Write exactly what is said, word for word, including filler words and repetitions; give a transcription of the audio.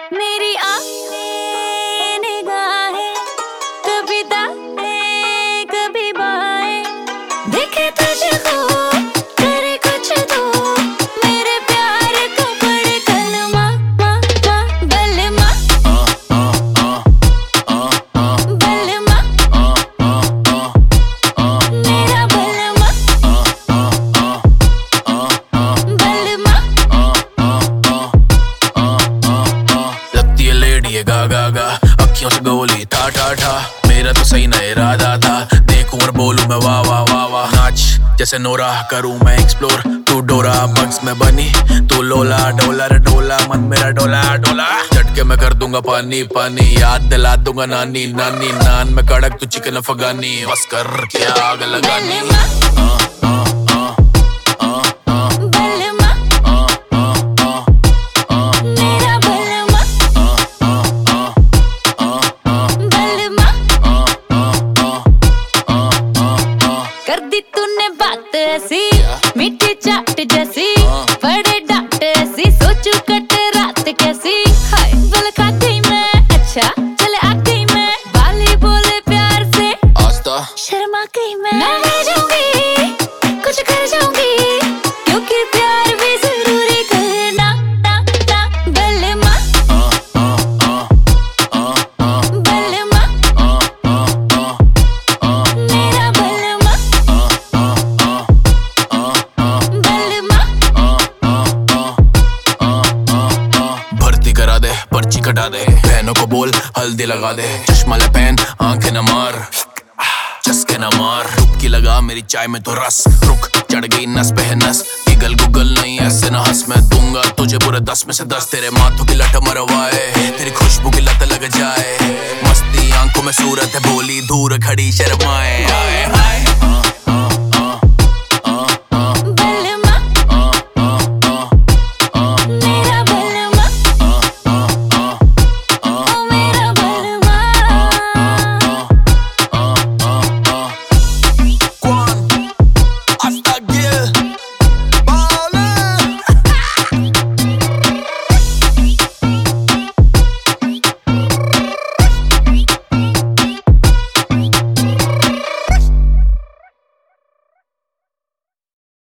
मेरी आँखें निगाहें कभी दाएं कभी बाएं, देखे तुझको करे कुछ तो मेरे प्यार को पढ़े कलमा मा मा बलमा बलमा मेरा बलमा बलमा। लगती है लेडी है गा गा गा, अखियों से गोली था ठा ठा, मेरा तो सही ना इरादा था, देखूं और बोलूं मैं वाह वाह वाह वाह। नाच जैसे नोरा करूं मैं एक्सप्लोर, तू डोरा बग्स में बनी, तू लोला डोलर डोला मन मेरा डोला डोला, झटके मैं कर दूंगा पानी पानी, याद दिला दूंगा नानी नानी, नान में कड़क तू चिकन अफगानी, बस कर क्या आग लगानी। कर दी तूने बात ऐसी मीठी चाट जैसी, बड़े डांट ऐसी, सोचू कट रात कैसी, हाय बोल खा गई मैं, अच्छा चले आ गई मैं, बाली बोले प्यार से आस्था शर्मा गई मैं, मैं रह जाऊंगी कुछ कर जाऊंगी, क्योंकि प्यार भी जरूरी करना ना ना बलमा बलमा मेरा बलमा बलमा। भर्ती करा दे पर्ची कटा दे, बहनों को बोल हल्दी लगा दे, चश्मा ले पहन आंखें न मार चस्के न मार, डुबकी लगा मेरी चाय में तो रस, रुक चढ़ गई नस पे नस, गिगल गुगल नहीं ऐसे न हंस, मैं दूंगा तुझे पूरे दस में से दस, तेरे माथों की लट मरवाए, तेरी खुशबू की लत लग जाए, मस्ती आंखों में सूरत है, बोली दूर खड़ी शर्माए, आए हाय